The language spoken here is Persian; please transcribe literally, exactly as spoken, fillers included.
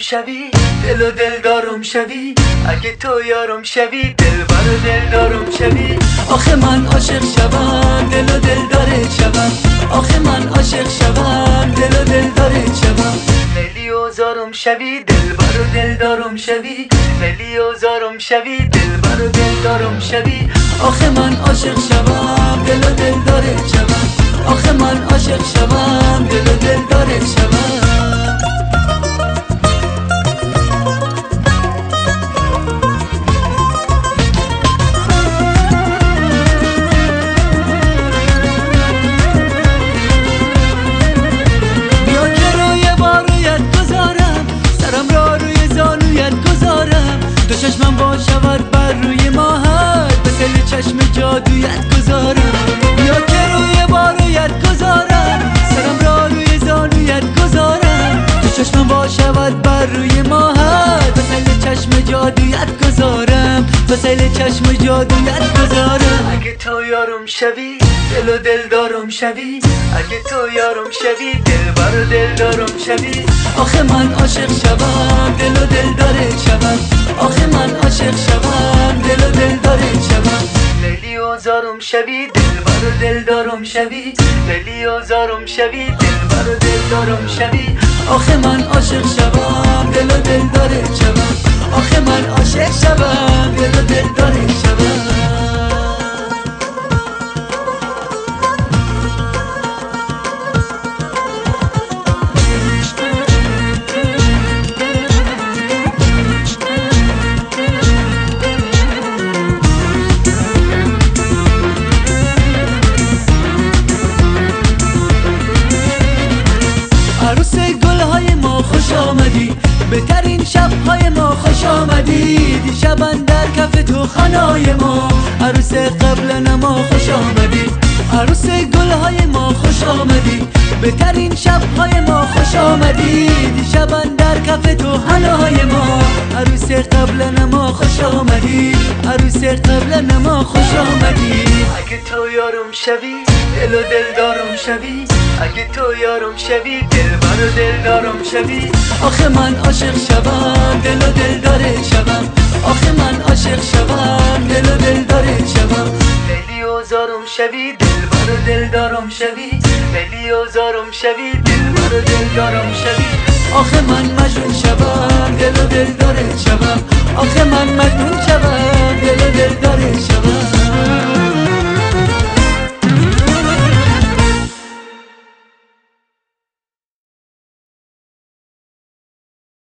شوی دل و دل دارم شوی، اگه تو یارم شوی دل بر و دل دارم شوی. آخه من عاشق شوم دل و دل داره شوم، آخه من عاشق شوم دل و دل داره شوم. ملی و زارم شوی دل بر و دل دارم شوی، ملی و زارم شوی دل بر و دل دارم شوی. آخه من عاشق شوم دل و دل داره شوم، آخه من عاشق شوم دل و دل داره شوم. دو چشمم با شود بر روی ماهت، به سل چشم جادویت گذارم. یا که روی بارویت گذارم، سرم را روی زانویت گذارم. دو چشمم با شود بر روی ماهت، به سل چشم جادویت گذارم، به سل چشم جادویت گذارم. اگه تو یارم شوی دل و دل دارم شوی، اگه تو یارم شوی دل بر و دل دارم شوی. آخه من عاشق شوم دل و دل داره شوم، آخه من عاشق شوم دل و دل داره شوم. لیلی و زارم شوی دل بر و دل دارم شوی، لیلی و زارم شوی دل بر و دل دارم شوی. آخه من عاشق شوم دل و دل داره شوم، آخه من عاشق شوم دل و دل داره شوم. عروس گل‌های ما خوش آمدی، بهترین شب‌های ما خوش آمدی. دیشب اندر کف تو خنای ما، عروس قبل ما خوش آمدی. عروس گل‌های ما خوش آمدی، بهترین شب‌های ما خوش آمدی. دیشب اندر کف تو خنای ما، عروس قبل ما خوش آمدی، عروس قبل ما خوش آمدی. اگه تو یارم شوی دل و دل دارم شوی، اگه تو یارم شوی دل بر و دل دارم شوی. آخه من عاشق شوم دل و دل داره شوم، آخه من عاشق شوم دل و دل داره شوم. لیلی و زارم شوی دل بر و دل دارم شوی، لیلی و زارم شوی دل بر و دل دارم شوی. آخه من مجنون شوم دل و دل داره شوم، آخه من مجنون شوم دل و دل داره